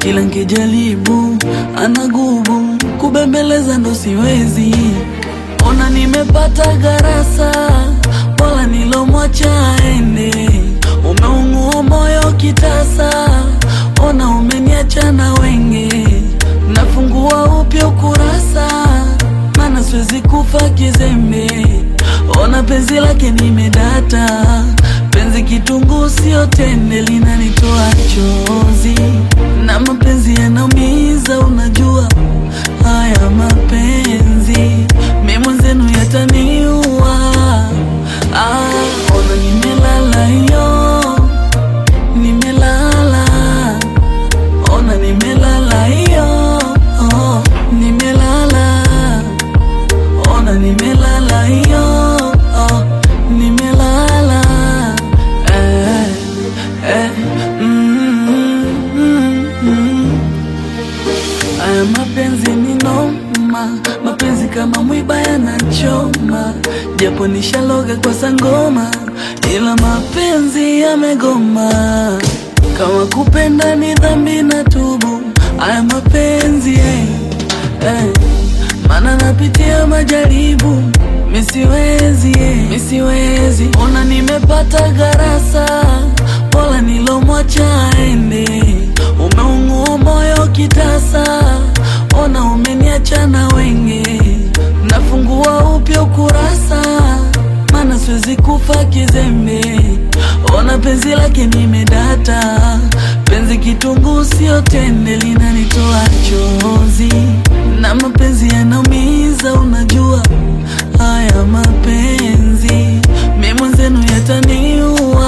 kila nkijaribu anagubu, kubembeleza ndo siwezi. Ona nimepata garasa, wala nilomwacha aende. Umeungua moyo kitasa, ona umeniacha na wenge. Nafungua upya ukurasa, mana siwezi kufa kizembe. Ona penzi lake nimedata, penzi kitunguu sio tende, linanitoa chozi. Na mapenzi yanaumiza, unajua haya mapenzi. Mimi mwenzenu yataniua. Ona nimelala yo, nimelala. Ona nimelala yo, nimelala. Ona nimelala yo, nimelala. Aya mapenzi ni noma, mapenzi kama mwiba yanachoma. Japo nishaloga kwa sangoma, ila mapenzi yamegoma. Kama kupenda ni dhambi na tubu, aya mapenzi mana napitia majaribu. Misiwezi, ona nimepata garasa, wala nilomwacha aende. Umeungua moyo kitasa, ona umeniacha na wenge. Nafungua upya ukurasa, mana siwezi kufa kizembe. Ona penzi lake nimedata, penzi kitunguu sio tende, linanitoa chozi. Na mapenzi yanaumiza, unajua haya mapenzi. Mimi mwenzenu yataniua.